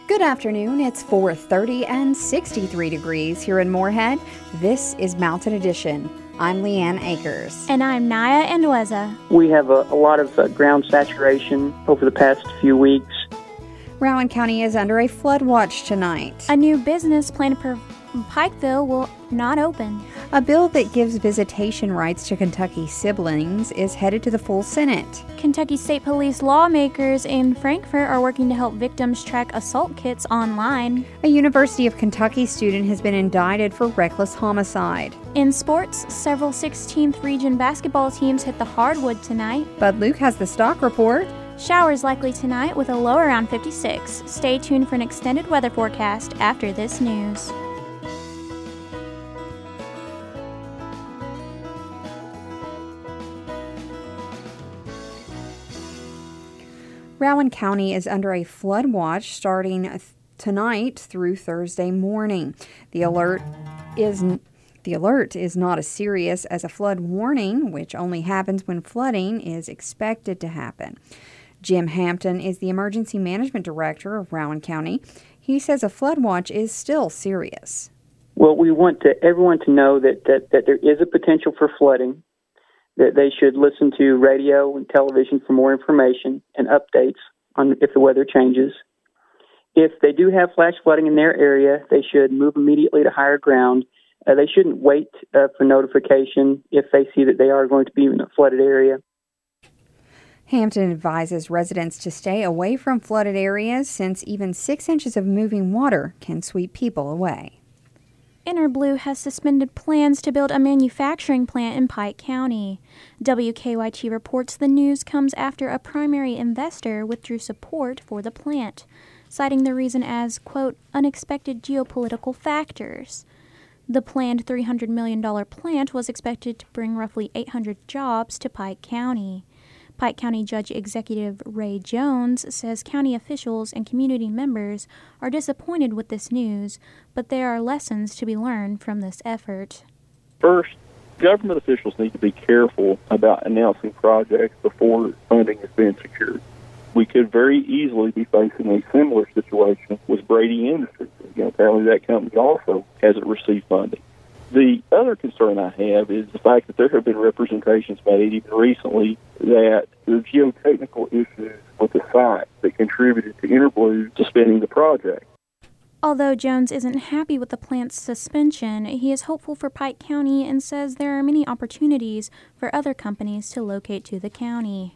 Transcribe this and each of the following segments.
Good afternoon. It's 4:30 and 63 degrees here in Moorhead. This is Mountain Edition. I'm Leanne Akers. And I'm Naya Andueza. We have a lot of ground saturation over the past few weeks. Rowan County is under a flood watch tonight. A new business planned for Pikeville will not open. A bill that gives visitation rights to Kentucky siblings is headed to the full Senate. Kentucky State Police lawmakers in Frankfort are working to help victims track assault kits online. A University of Kentucky student has been indicted for reckless homicide. In sports, several 16th region basketball teams hit the hardwood tonight. Bud Luke has the stock report. Showers likely tonight with a low around 56. Stay tuned for an extended weather forecast after this news. Rowan County is under a flood watch starting tonight through Thursday morning. The alert is not as serious as a flood warning, which only happens when flooding is expected to happen. Jim Hampton is the Emergency Management Director of Rowan County. He says a flood watch is still serious. Well, we want everyone to know that there is a potential for flooding, that they should listen to radio and television for more information and updates on if the weather changes. If they do have flash flooding in their area, they should move immediately to higher ground. They shouldn't wait for notification if they see that they are going to be in a flooded area. Hampton advises residents to stay away from flooded areas since even 6 inches of moving water can sweep people away. Interblue has suspended plans to build a manufacturing plant in Pike County. WKYT reports the news comes after a primary investor withdrew support for the plant, citing the reason as, quote, unexpected geopolitical factors. The planned $300 million plant was expected to bring roughly 800 jobs to Pike County. Pike County Judge Executive Ray Jones says county officials and community members are disappointed with this news, but there are lessons to be learned from this effort. First, government officials need to be careful about announcing projects before funding has been secured. We could very easily be facing a similar situation with Brady Industries. Apparently that company also hasn't received funding. The other concern I have is the fact that there have been representations made even recently that there are geotechnical issues with the site that contributed to Interblue suspending the project. Although Jones isn't happy with the plant's suspension, he is hopeful for Pike County and says there are many opportunities for other companies to locate to the county.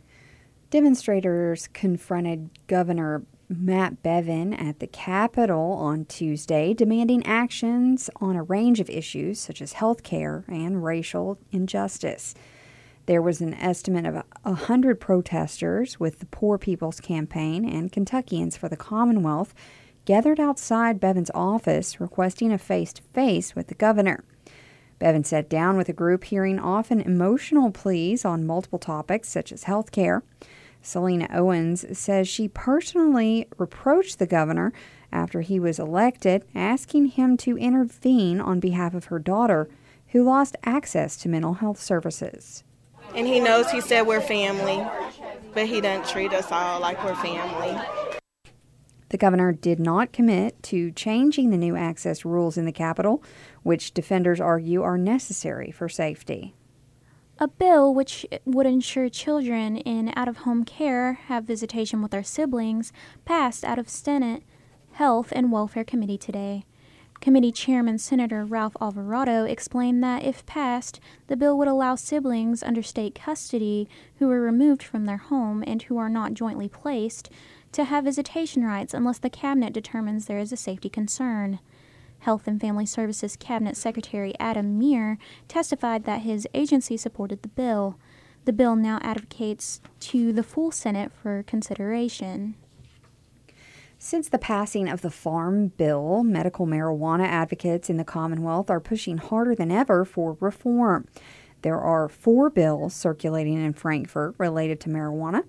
Demonstrators confronted Governor Matt Bevin at the Capitol on Tuesday, demanding actions on a range of issues such as health care and racial injustice. There was an estimate of 100 protesters with the Poor People's Campaign and Kentuckians for the Commonwealth gathered outside Bevin's office requesting a face-to-face with the governor. Bevin sat down with the group hearing often emotional pleas on multiple topics such as health care. Selena Owens says she personally reproached the governor after he was elected, asking him to intervene on behalf of her daughter, who lost access to mental health services. And he knows he said we're family, but he doesn't treat us all like we're family. The governor did not commit to changing the new access rules in the Capitol, which defenders argue are necessary for safety. A bill which would ensure children in out-of-home care have visitation with their siblings passed out of Senate Health and Welfare Committee today. Committee Chairman Senator Ralph Alvarado explained that if passed, the bill would allow siblings under state custody who were removed from their home and who are not jointly placed to have visitation rights unless the cabinet determines there is a safety concern. Health and Family Services Cabinet Secretary Adam Meir testified that his agency supported the bill. The bill now advocates to the full Senate for consideration. Since the passing of the Farm Bill, medical marijuana advocates in the Commonwealth are pushing harder than ever for reform. There are 4 bills circulating in Frankfort related to marijuana.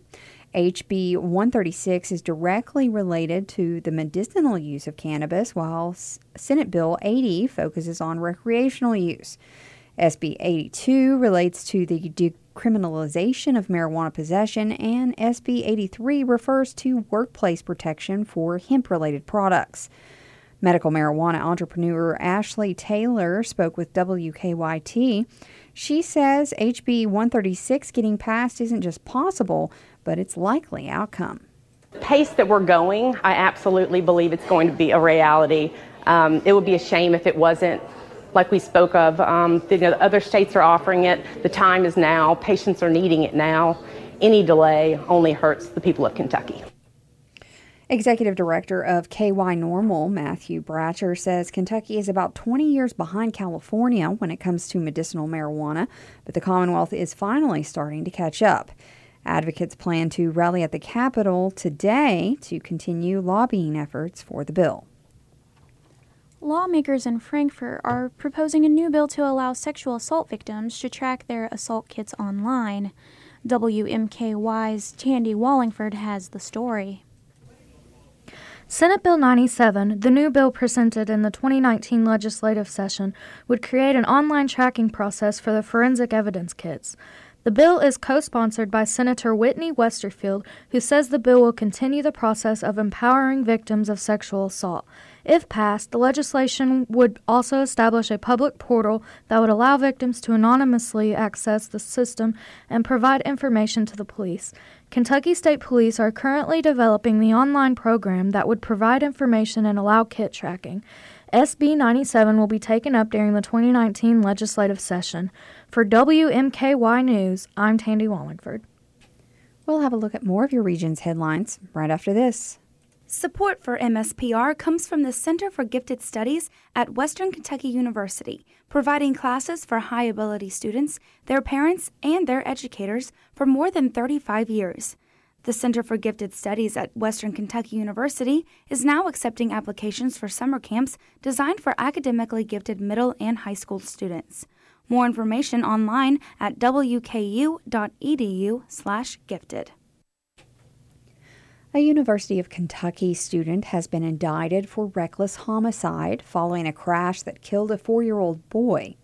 HB 136 is directly related to the medicinal use of cannabis, while Senate Bill 80 focuses on recreational use. SB 82 relates to the criminalization of marijuana possession, and SB 83 refers to workplace protection for hemp-related products. Medical marijuana entrepreneur Ashley Taylor spoke with WKYT. She says HB 136 getting passed isn't just possible, but it's likely outcome. The pace that we're going, I absolutely believe it's going to be a reality. It would be a shame if it wasn't. Like we spoke of, the other states are offering it. The time is now. Patients are needing it now. Any delay only hurts the people of Kentucky. Executive Director of KY Normal, Matthew Bratcher, says Kentucky is about 20 years behind California when it comes to medicinal marijuana, but the Commonwealth is finally starting to catch up. Advocates plan to rally at the Capitol today to continue lobbying efforts for the bill. Lawmakers in Frankfort are proposing a new bill to allow sexual assault victims to track their assault kits online. WMKY's Tandy Wallingford has the story. Senate Bill 97, the new bill presented in the 2019 legislative session, would create an online tracking process for the forensic evidence kits. The bill is co-sponsored by Senator Whitney Westerfield, who says the bill will continue the process of empowering victims of sexual assault. If passed, the legislation would also establish a public portal that would allow victims to anonymously access the system and provide information to the police. Kentucky State Police are currently developing the online program that would provide information and allow kit tracking. SB 97 will be taken up during the 2019 legislative session. For WMKY News, I'm Tandy Wallingford. We'll have a look at more of your region's headlines right after this. Support for MSPR comes from the Center for Gifted Studies at Western Kentucky University, providing classes for high-ability students, their parents, and their educators for more than 35 years. The Center for Gifted Studies at Western Kentucky University is now accepting applications for summer camps designed for academically gifted middle and high school students. More information online at wku.edu/gifted. A University of Kentucky student has been indicted for reckless homicide following a crash that killed a 4-year-old boy.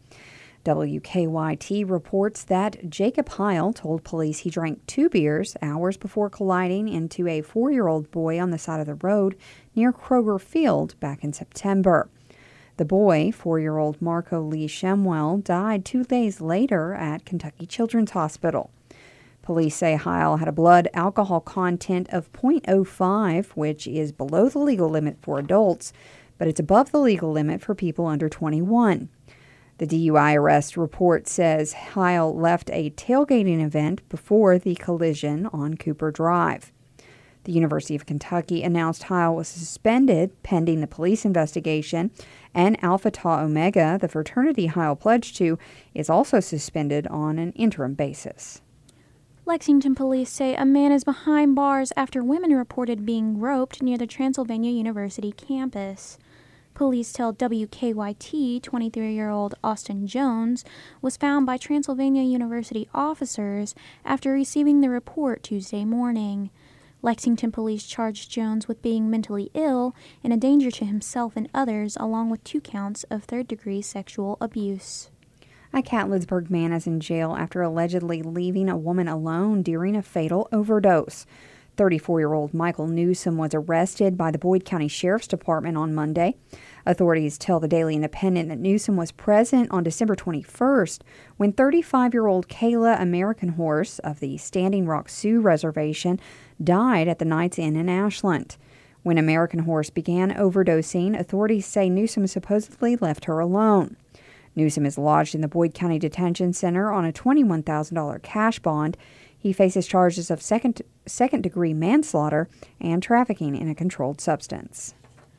WKYT reports that Jacob Heil told police he drank 2 beers hours before colliding into a 4-year-old boy on the side of the road near Kroger Field back in September. The boy, 4-year-old Marco Lee Shemwell, died 2 days later at Kentucky Children's Hospital. Police say Heil had a blood alcohol content of 0.05, which is below the legal limit for adults, but it's above the legal limit for people under 21. The DUI arrest report says Heil left a tailgating event before the collision on Cooper Drive. The University of Kentucky announced Heil was suspended pending the police investigation, and Alpha Tau Omega, the fraternity Heil pledged to, is also suspended on an interim basis. Lexington police say a man is behind bars after women reported being roped near the Transylvania University campus. Police tell WKYT 23-year-old Austin Jones was found by Transylvania University officers after receiving the report Tuesday morning. Lexington police charged Jones with being mentally ill and a danger to himself and others, along with 2 counts of third-degree sexual abuse. A Catlettsburg man is in jail after allegedly leaving a woman alone during a fatal overdose. 34-year-old Michael Newsom was arrested by the Boyd County Sheriff's Department on Monday. Authorities tell the Daily Independent that Newsom was present on December 21st when 35-year-old Kayla American Horse of the Standing Rock Sioux Reservation died at the Knights Inn in Ashland. When American Horse began overdosing, authorities say Newsom supposedly left her alone. Newsom is lodged in the Boyd County Detention Center on a $21,000 cash bond. He faces charges of second-degree manslaughter and trafficking in a controlled substance.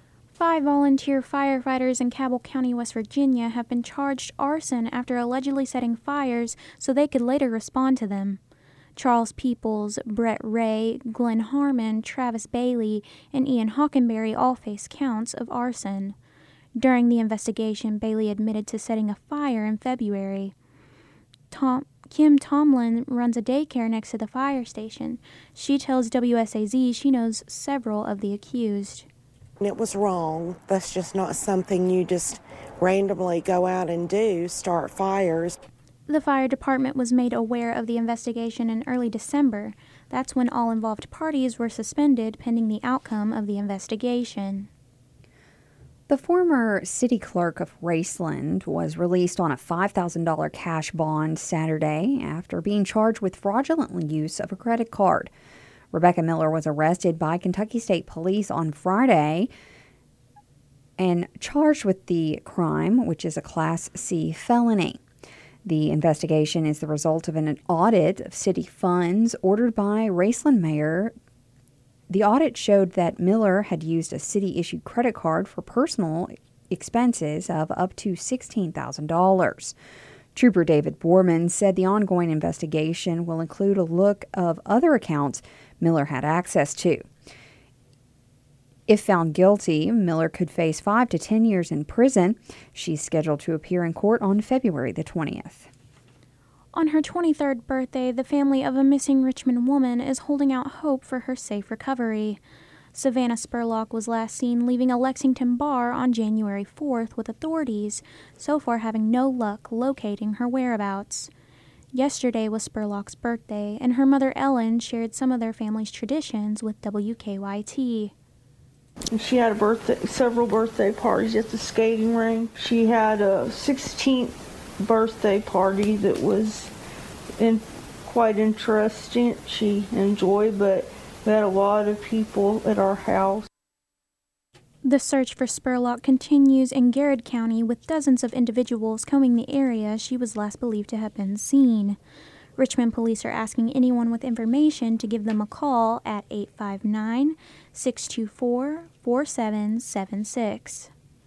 5 volunteer firefighters in Cabell County, West Virginia, have been charged arson after allegedly setting fires so they could later respond to them. Charles Peoples, Brett Ray, Glenn Harmon, Travis Bailey, and Ian Hockenberry all face counts of arson. During the investigation, Bailey admitted to setting a fire in February. Kim Tomlin runs a daycare next to the fire station. She tells WSAZ she knows several of the accused. It was wrong. That's just not something you just randomly go out and do, start fires. The fire department was made aware of the investigation in early December. That's when all involved parties were suspended pending the outcome of the investigation. The former city clerk of Raceland was released on a $5,000 cash bond Saturday after being charged with fraudulent use of a credit card. Rebecca Miller was arrested by Kentucky State Police on Friday and charged with the crime, which is a Class C felony. The investigation is the result of an audit of city funds ordered by Raceland Mayor. The audit showed that Miller had used a city-issued credit card for personal expenses of up to $16,000. Trooper David Borman said the ongoing investigation will include a look of other accounts Miller had access to. If found guilty, Miller could face 5 to 10 years in prison. She's scheduled to appear in court on February the 20th. On her 23rd birthday, the family of a missing Richmond woman is holding out hope for her safe recovery. Savannah Spurlock was last seen leaving a Lexington bar on January 4th, with authorities so far having no luck locating her whereabouts. Yesterday was Spurlock's birthday, and her mother Ellen shared some of their family's traditions with WKYT. She had several birthday parties at the skating rink. She had a 16th birthday party that was quite interesting. She enjoyed, but we had a lot of people at our house. The search for Spurlock continues in Garrett County, with dozens of individuals combing the area she was last believed to have been seen. Richmond police are asking anyone with information to give them a call at 859-624-4776.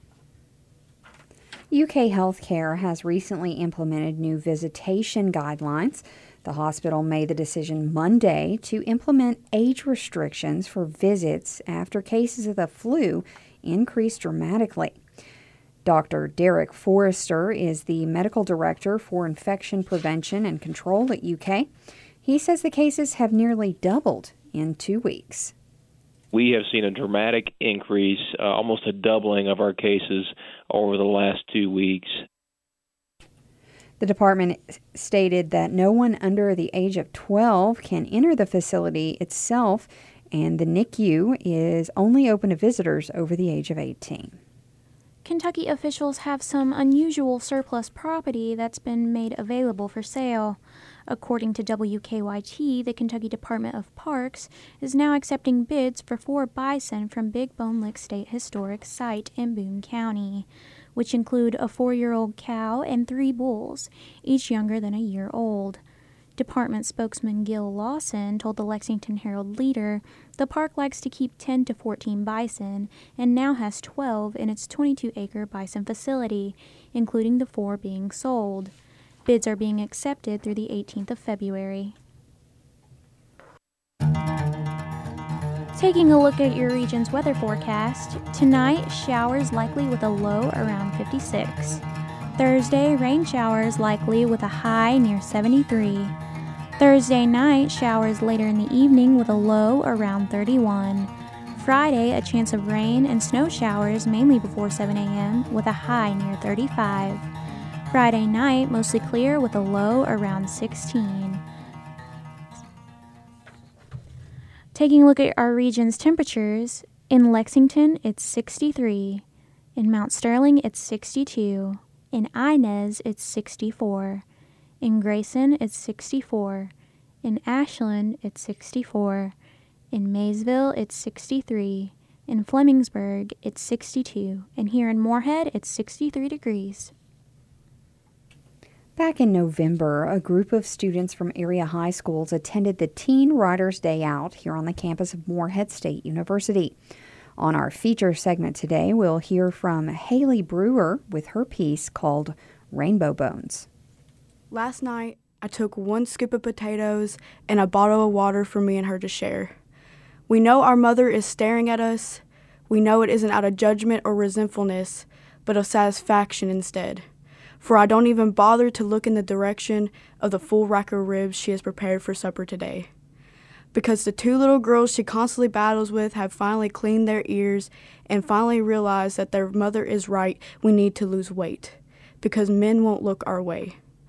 UK Healthcare has recently implemented new visitation guidelines. The hospital made the decision Monday to implement age restrictions for visits after cases of the flu increased dramatically. Dr. Derek Forrester is the medical director for infection prevention and control at UK. He says the cases have nearly doubled in 2 weeks. We have seen a dramatic increase, almost a doubling of our cases over the last 2 weeks. The department stated that no one under the age of 12 can enter the facility itself, and the NICU is only open to visitors over the age of 18. Kentucky officials have some unusual surplus property that's been made available for sale. According to WKYT, the Kentucky Department of Parks is now accepting bids for 4 bison from Big Bone Lick State Historic Site in Boone County, which include a 4-year-old cow and 3 bulls, each younger than a year old. Department spokesman Gil Lawson told the Lexington Herald-Leader the park likes to keep 10 to 14 bison and now has 12 in its 22-acre bison facility, including the 4 being sold. Bids are being accepted through the 18th of February. Taking a look at your region's weather forecast, tonight showers likely with a low around 56. Thursday, rain showers likely with a high near 73. Thursday night, showers later in the evening with a low around 31. Friday, a chance of rain and snow showers mainly before 7 a.m. with a high near 35. Friday night, mostly clear with a low around 16. Taking a look at our region's temperatures, in Lexington, it's 63. In Mount Sterling, it's 62. In Inez, it's 64. In Grayson, it's 64. In Ashland, it's 64. In Maysville, it's 63. In Flemingsburg, it's 62. And here in Moorhead, it's 63 degrees. Back in November, a group of students from area high schools attended the Teen Writers' Day Out here on the campus of Moorhead State University. On our feature segment today, we'll hear from Haley Brewer with her piece called Rainbow Bones. Last night, I took 1 scoop of potatoes and a bottle of water for me and her to share. We know our mother is staring at us. We know it isn't out of judgment or resentfulness, but of satisfaction instead. For I don't even bother to look in the direction of the full rack of ribs she has prepared for supper today. Because the 2 little girls she constantly battles with have finally cleaned their ears and finally realized that their mother is right, we need to lose weight. Because men won't look our way.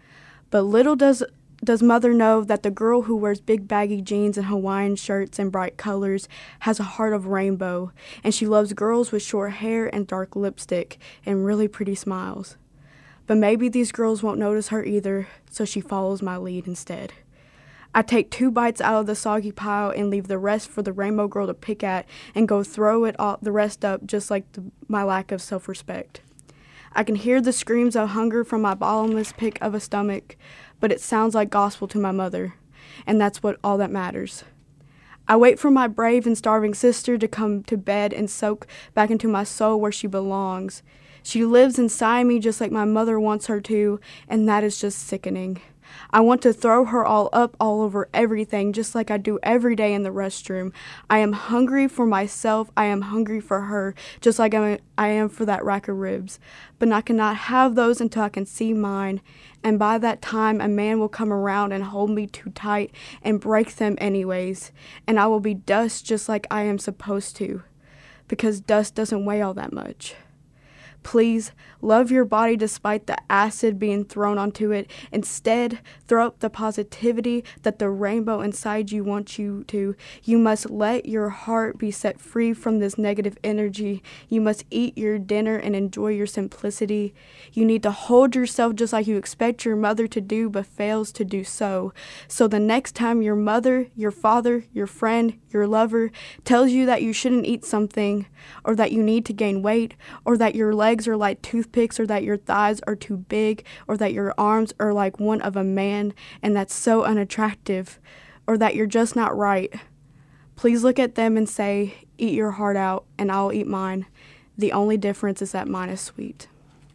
But little does Mother know that the girl who wears big baggy jeans and Hawaiian shirts and bright colors has a heart of rainbow, and she loves girls with short hair and dark lipstick and really pretty smiles. But maybe these girls won't notice her either, so she follows my lead instead. I take 2 bites out of the soggy pile and leave the rest for the rainbow girl to pick at and go throw the rest up just like my lack of self-respect. I can hear the screams of hunger from my bottomless pit of a stomach, but it sounds like gospel to my mother, and that's all that matters. I wait for my brave and starving sister to come to bed and soak back into my soul where she belongs. She lives inside me just like my mother wants her to, and that is just sickening. I want to throw her all over everything, just like I do every day in the restroom. I am hungry for myself. I am hungry for her, just like I am for that rack of ribs. But I cannot have those until I can see mine. And by that time, a man will come around and hold me too tight and break them anyways. And I will be dust just like I am supposed to, because dust doesn't weigh all that much. Please, love your body despite the acid being thrown onto it. Instead, throw up the positivity that the rainbow inside you wants you to. You must let your heart be set free from this negative energy. You must eat your dinner and enjoy your simplicity. You need to hold yourself just like you expect your mother to do but fails to do so. So the next time your mother, your father, your friend, your lover tells you that you shouldn't eat something, or that you need to gain weight, or that your legs are like toothpicks, or that your thighs are too big, or that your arms are like one of a man and that's so unattractive, or that you're just not right, please look at them and say, eat your heart out and I'll eat mine. The only difference is that mine is sweet.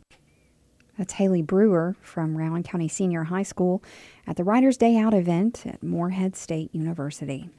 That's Haley Brewer from Rowan County Senior High School at the Writers' Day Out event at Morehead State University.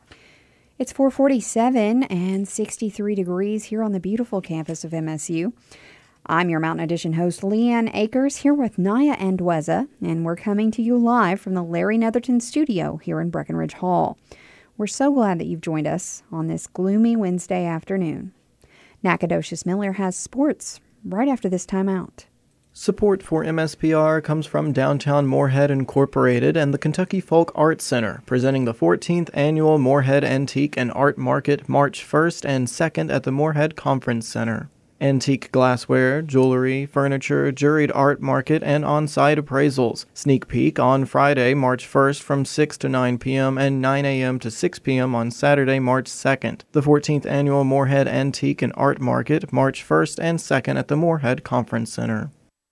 It's 4:47 and 63 degrees here on the beautiful campus of MSU. I'm your Mountain Edition host, Leanne Akers, here with Naya and Weza, and we're coming to you live from the Larry Netherton studio here in Breckenridge Hall. We're so glad that you've joined us on this gloomy Wednesday afternoon. Nacogdoches Miller has sports right after this timeout. Support for MSPR comes from Downtown Morehead Incorporated and the Kentucky Folk Arts Center, presenting the 14th Annual Morehead Antique and Art Market March 1st and 2nd at the Morehead Conference Center. Antique glassware, jewelry, furniture, juried art market, and on-site appraisals. Sneak peek on Friday, March 1st from 6 to 9 p.m. and 9 a.m. to 6 p.m. on Saturday, March 2nd. The 14th Annual Morehead Antique and Art Market, March 1st and 2nd at the Morehead Conference Center.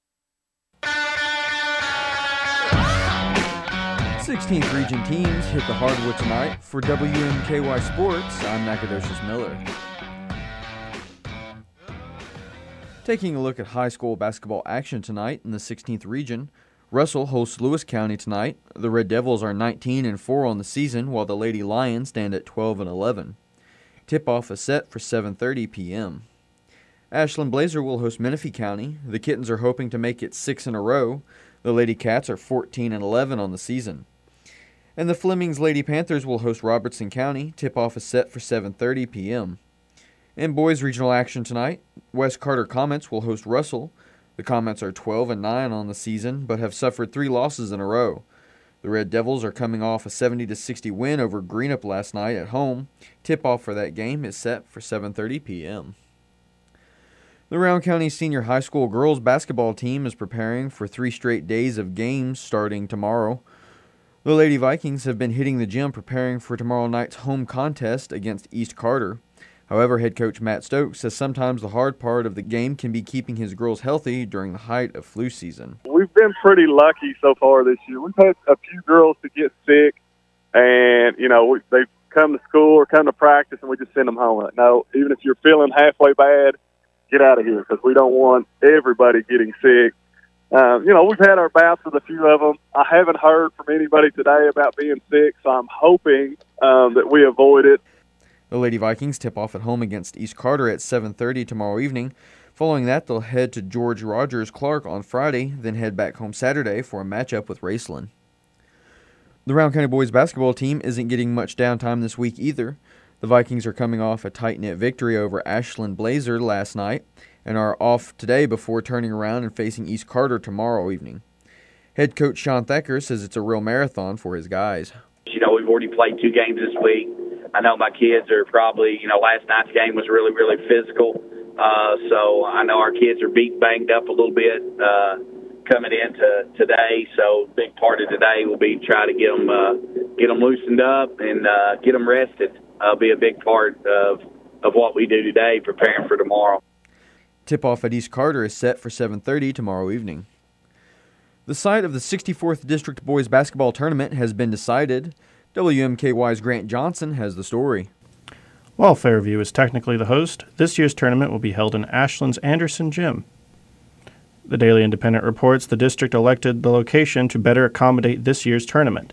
16th Region teams hit the hardwood tonight. For WMKY Sports, I'm Nacogdoches Miller. Taking a look at high school basketball action tonight in the 16th Region, Russell hosts Lewis County tonight. The Red Devils are 19-4 on the season, while the Lady Lions stand at 12-11. Tip-off is set for 7:30 p.m. Ashland Blazer will host Menifee County. The Kittens are hoping to make it 6 in a row. The Lady Cats are 14-11 on the season. And the Flemings Lady Panthers will host Robertson County. Tip-off is set for 7:30 p.m. In boys regional action tonight, West Carter Comets will host Russell. The Comets are 12-9 on the season, but have suffered 3 losses in a row. The Red Devils are coming off a 70-60 win over Greenup last night at home. Tip-off for that game is set for 7:30 p.m. The Rowan County Senior High School girls basketball team is preparing for 3 straight days of games starting tomorrow. The Lady Vikings have been hitting the gym preparing for tomorrow night's home contest against East Carter. However, head coach Matt Stokes says sometimes the hard part of the game can be keeping his girls healthy during the height of flu season. We've been pretty lucky so far this year. We've had a few girls to get sick, and, they've come to school or come to practice, and we just send them home. No, even if you're feeling halfway bad, get out of here, because we don't want everybody getting sick. We've had our bouts with a few of them. I haven't heard from anybody today about being sick, so I'm hoping that we avoid it. The Lady Vikings tip off at home against East Carter at 7:30 tomorrow evening. Following that, they'll head to George Rogers Clark on Friday, then head back home Saturday for a matchup with Raceland. The Rowan County boys basketball team isn't getting much downtime this week either. The Vikings are coming off a tight-knit victory over Ashland Blazer last night and are off today before turning around and facing East Carter tomorrow evening. Head coach Sean Thacker says it's a real marathon for his guys. We've already played 2 games this week. I know my kids are probably, last night's game was really, really physical. So I know our kids are banged up a little bit coming into today. So big part of today will be try to get them loosened up and get them rested. Be a big part of what we do today, preparing for tomorrow. Tip-off at East Carter is set for 7:30 tomorrow evening. The site of the 64th District Boys Basketball Tournament has been decided. WMKY's Grant Johnson has the story. While Fairview is technically the host, this year's tournament will be held in Ashland's Anderson Gym. The Daily Independent reports the district elected the location to better accommodate this year's tournament.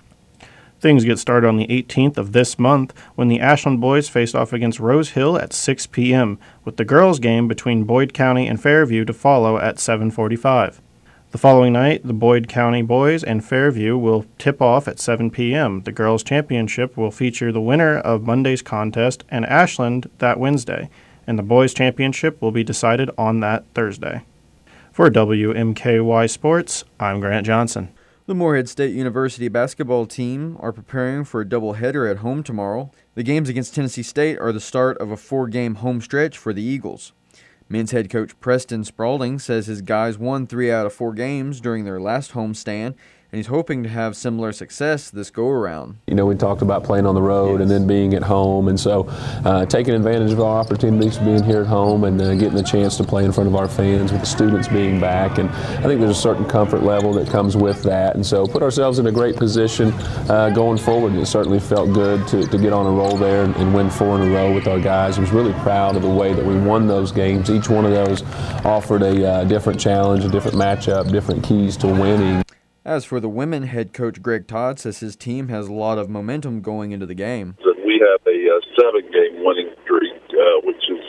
Things get started on the 18th of this month when the Ashland boys face off against Rose Hill at 6 p.m., with the girls' game between Boyd County and Fairview to follow at 7:45. The following night, the Boyd County boys and Fairview will tip off at 7 p.m. The girls' championship will feature the winner of Monday's contest and Ashland that Wednesday, and the boys' championship will be decided on that Thursday. For WMKY Sports, I'm Grant Johnson. The Morehead State University basketball team are preparing for a doubleheader at home tomorrow. The games against Tennessee State are the start of a 4-game home stretch for the Eagles. Men's head coach Preston Spaulding says his guys won 3 out of 4 games during their last homestand, and he's hoping to have similar success this go-around. We talked about playing on the road and then being at home, and so taking advantage of our opportunities being here at home and getting the chance to play in front of our fans with the students being back. And I think there's a certain comfort level that comes with that, and so put ourselves in a great position going forward. It certainly felt good to get on a roll there and win 4 in a row with our guys. I was really proud of the way that we won those games. Each one of those offered a different challenge, a different matchup, different keys to winning. As for the women, head coach Greg Todd says his team has a lot of momentum going into the game. We have a 7-game winning streak, which is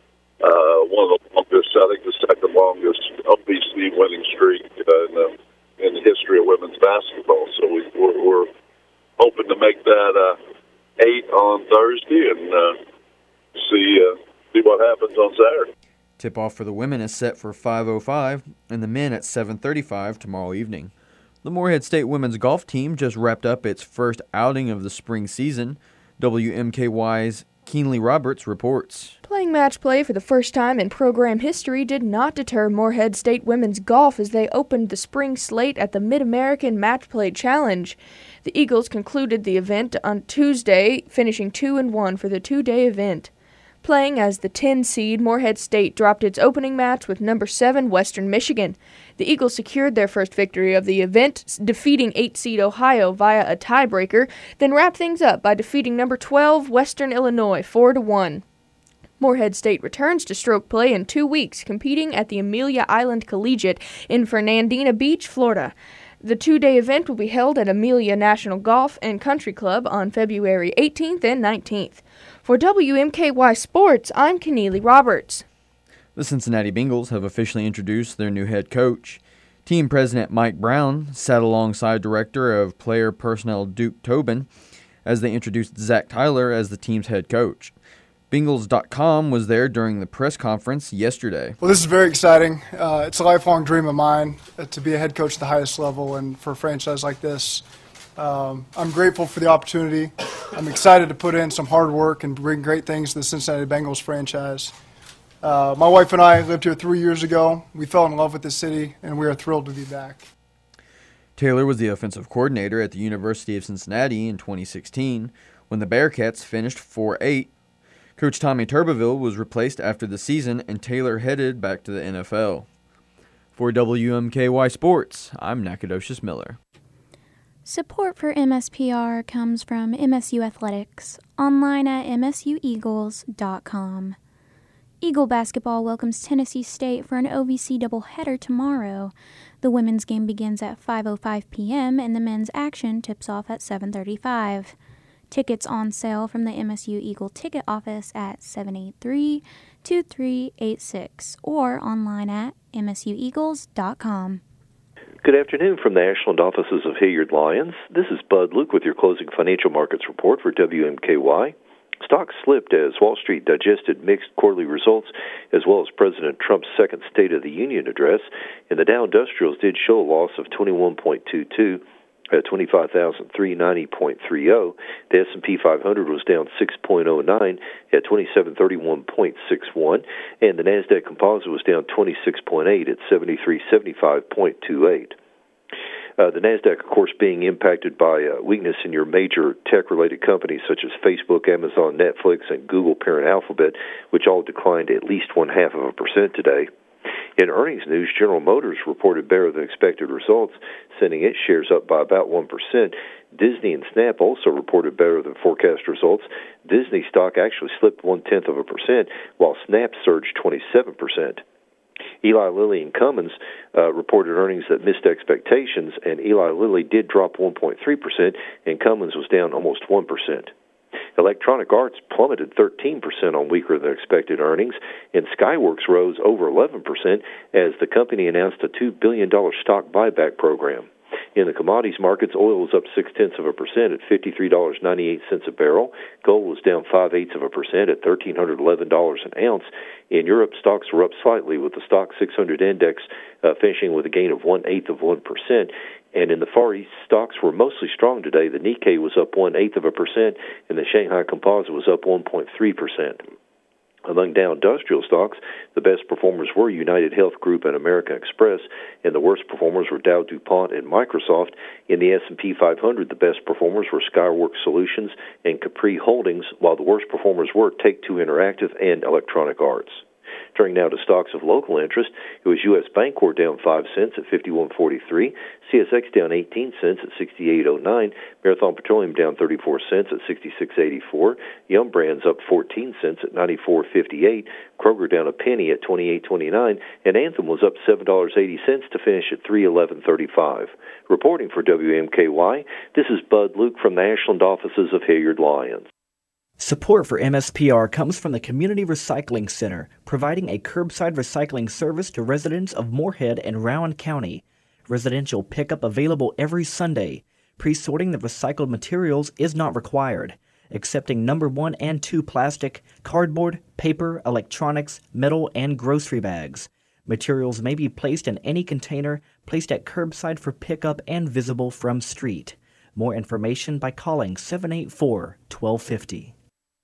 one of the longest, I think the second longest OVC winning streak in the history of women's basketball. So we're hoping to make that 8 on Thursday and see what happens on Saturday. Tip-off for the women is set for 5:05 and the men at 7:35 tomorrow evening. The Morehead State women's golf team just wrapped up its first outing of the spring season. WMKY's Keenly Roberts reports. Playing match play for the first time in program history did not deter Morehead State women's golf as they opened the spring slate at the Mid-American Match Play Challenge. The Eagles concluded the event on Tuesday, finishing 2-1 for the 2-day event. Playing as the 10 seed, Morehead State dropped its opening match with number 7 Western Michigan. The Eagles secured their first victory of the event, defeating 8 seed Ohio via a tiebreaker, then wrapped things up by defeating number 12 Western Illinois 4-1. Morehead State returns to stroke play in 2 weeks, competing at the Amelia Island Collegiate in Fernandina Beach, Florida. The 2-day event will be held at Amelia National Golf and Country Club on February 18th and 19th. For WMKY Sports, I'm Keneally Roberts. The Cincinnati Bengals have officially introduced their new head coach. Team president Mike Brown sat alongside director of player personnel Duke Tobin as they introduced Zach Tyler as the team's head coach. Bengals.com was there during the press conference yesterday. Well, this is very exciting. It's a lifelong dream of mine to be a head coach at the highest level, and for a franchise like this, I'm grateful for the opportunity. I'm excited to put in some hard work and bring great things to the Cincinnati Bengals franchise. My wife and I lived here 3 years ago. We fell in love with the city, and we are thrilled to be back. Taylor was the offensive coordinator at the University of Cincinnati in 2016 when the Bearcats finished 4-8. Coach Tommy Tuberville was replaced after the season, and Taylor headed back to the NFL. For WMKY Sports, I'm Nacogdoches Miller. Support for MSPR comes from MSU Athletics, online at msueagles.com. Eagle basketball welcomes Tennessee State for an OVC doubleheader tomorrow. The women's game begins at 5:05 p.m. and the men's action tips off at 7:35. Tickets on sale from the MSU Eagle ticket office at 783-2386 or online at msueagles.com. Good afternoon from the Ashland offices of Hilliard Lyons. This is Bud Luke with your closing financial markets report for WMKY. Stocks slipped as Wall Street digested mixed quarterly results as well as President Trump's second State of the Union address, and the Dow Industrials did show a loss of 21.22 at 25,390.30. The S&P 500 was down 6.09 at 2731.61, and the Nasdaq Composite was down 26.8 at 7375.28. The Nasdaq, of course, being impacted by weakness in your major tech-related companies such as Facebook, Amazon, Netflix, and Google parent Alphabet, which all declined at least 0.5% today. In earnings news, General Motors reported better than expected results, sending its shares up by about 1%. Disney and Snap also reported better than forecast results. Disney stock actually slipped 0.1%, while Snap surged 27%. Eli Lilly and Cummins reported earnings that missed expectations, and Eli Lilly did drop 1.3%, and Cummins was down almost 1%. Electronic Arts plummeted 13% on weaker than expected earnings, and Skyworks rose over 11% as the company announced a $2 billion stock buyback program. In the commodities markets, oil was up 0.6% at $53.98 a barrel. Gold was down 0.5% at $1,311 an ounce. In Europe, stocks were up slightly, with the Stock 600 index finishing with a gain of 0.125%. And in the Far East, stocks were mostly strong today. The Nikkei was up 0.125%, and the Shanghai Composite was up 1.3%. Among Dow Industrial stocks, the best performers were United Health Group and American Express, and the worst performers were Dow, DuPont, and Microsoft. In the S&P 500, the best performers were Skyworks Solutions and Capri Holdings, while the worst performers were Take-Two Interactive and Electronic Arts. Turning now to stocks of local interest, it was U.S. Bancorp down 5 cents at 51.43, CSX down 18 cents at 68.09, Marathon Petroleum down 34 cents at 66.84, Yum Brands up 14 cents at 94.58, Kroger down a penny at 28.29, and Anthem was up $7.80 to finish at 311.35. Reporting for WMKY, this is Bud Luke from the Ashland offices of Hilliard Lyons. Support for MSPR comes from the Community Recycling Center, providing a curbside recycling service to residents of Moorhead and Rowan County. Residential pickup available every Sunday. Pre-sorting the recycled materials is not required. Accepting number 1 and 2 plastic, cardboard, paper, electronics, metal, and grocery bags. Materials may be placed in any container, placed at curbside for pickup and visible from street. More information by calling 784-1250.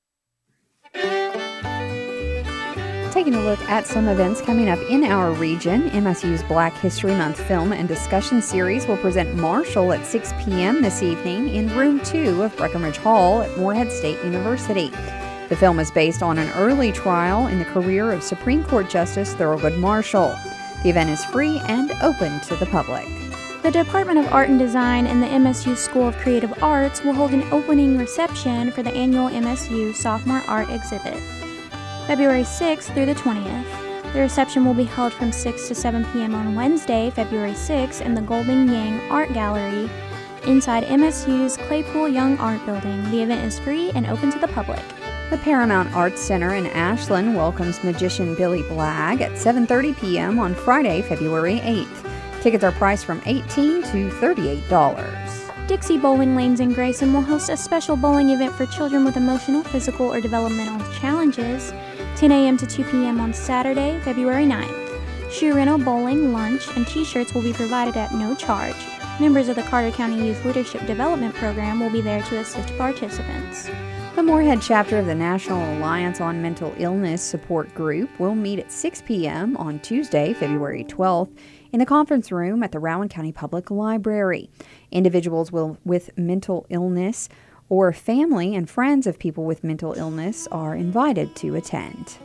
Taking a look at some events coming up in our region, MSU's Black History Month film and discussion series will present Marshall at 6 p.m. this evening in Room 2 of Breckenridge Hall at Moorhead State University. The film is based on an early trial in the career of Supreme Court Justice Thurgood Marshall. The event is free and open to the public. The Department of Art and Design and the MSU School of Creative Arts will hold an opening reception for the annual MSU Sophomore Art Exhibit, February 6th through the 20th. The reception will be held from 6 to 7 p.m. on Wednesday, February 6th in the Golden Yang Art Gallery inside MSU's Claypool Young Art Building. The event is free and open to the public. The Paramount Arts Center in Ashland welcomes magician Billy Blagg at 7:30 p.m. on Friday, February 8th. Tickets are priced from $18 to $38. Dixie Bowling Lanes in Grayson will host a special bowling event for children with emotional, physical, or developmental challenges, 10 a.m. to 2 p.m. on Saturday, February 9th. Shoe rental, bowling, lunch, and T-shirts will be provided at no charge. Members of the Carter County Youth Leadership Development Program will be there to assist participants. The Moorhead chapter of the National Alliance on Mental Illness Support Group will meet at 6 p.m. on Tuesday, February 12th, in the conference room at the Rowan County Public Library. Individuals with mental illness or family and friends of people with mental illness are invited to attend.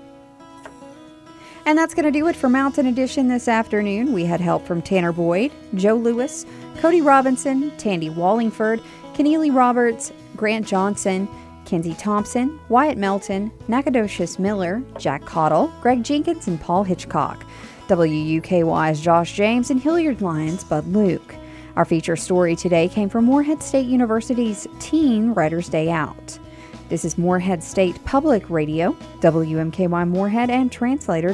And that's going to do it for Mountain Edition this afternoon. We had help from Tanner Boyd, Joe Lewis, Cody Robinson, Tandy Wallingford, Keneally Roberts, Grant Johnson, Kenzie Thompson, Wyatt Melton, Nacogdoches Miller, Jack Cottle, Greg Jenkins, and Paul Hitchcock. WUKY's Josh James and Hilliard Lyons' Bud Luke. Our feature story today came from Moorhead State University's Teen Writers' Day Out. This is Moorhead State Public Radio, WMKY Moorhead, and translator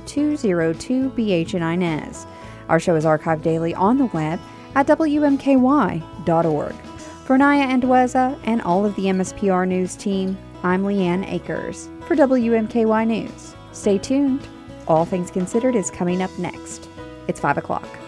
W202BH in Inez. Our show is archived daily on the web at WMKY.org. For Naya Andueza and all of the MSPR News team, I'm Leanne Akers for WMKY News. Stay tuned. All Things Considered is coming up next. It's 5 o'clock.